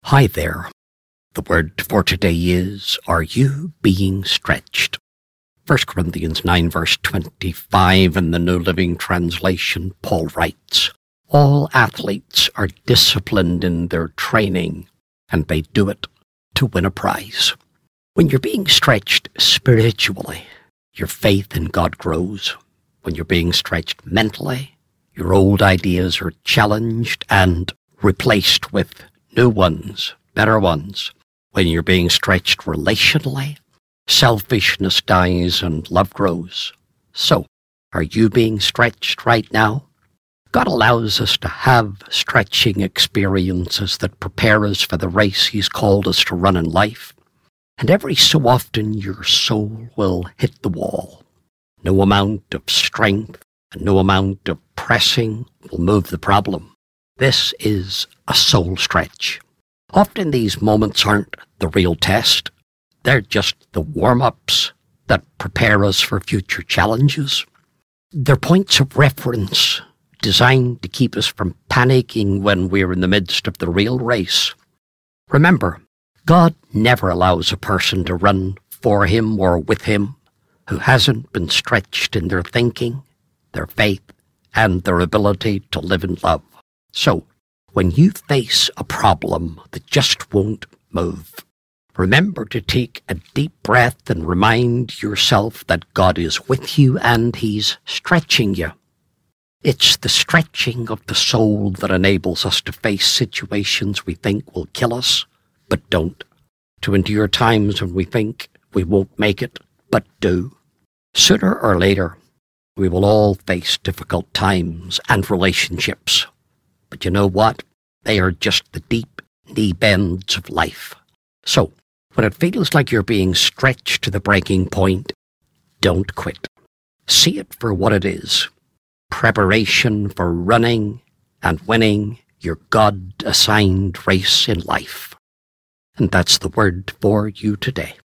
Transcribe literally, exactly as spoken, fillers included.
Hi there. The word for today is, are you being stretched? First Corinthians nine verse twenty-five in the New Living Translation, Paul writes, all athletes are disciplined in their training, and they do it to win a prize. When you're being stretched spiritually, your faith in God grows. When you're being stretched mentally, your old ideas are challenged and replaced with new ones, better ones. When you're being stretched relationally, selfishness dies and love grows. So, are you being stretched right now? God allows us to have stretching experiences that prepare us for the race He's called us to run in life. And every so often your soul will hit the wall. No amount of strength and no amount of pressing will move the problem. This is a soul stretch. Often these moments aren't the real test. They're just the warm-ups that prepare us for future challenges. They're points of reference designed to keep us from panicking when we're in the midst of the real race. Remember, God never allows a person to run for Him or with Him who hasn't been stretched in their thinking, their faith, and their ability to live in love. So, when you face a problem that just won't move, remember to take a deep breath and remind yourself that God is with you and He's stretching you. It's the stretching of the soul that enables us to face situations we think will kill us, but don't. To endure times when we think we won't make it, but do. Sooner or later, we will all face difficult times and relationships. But you know what? They are just the deep knee bends of life. So, when it feels like you're being stretched to the breaking point, don't quit. See it for what it is. Preparation for running and winning your God-assigned race in life. And that's the word for you today.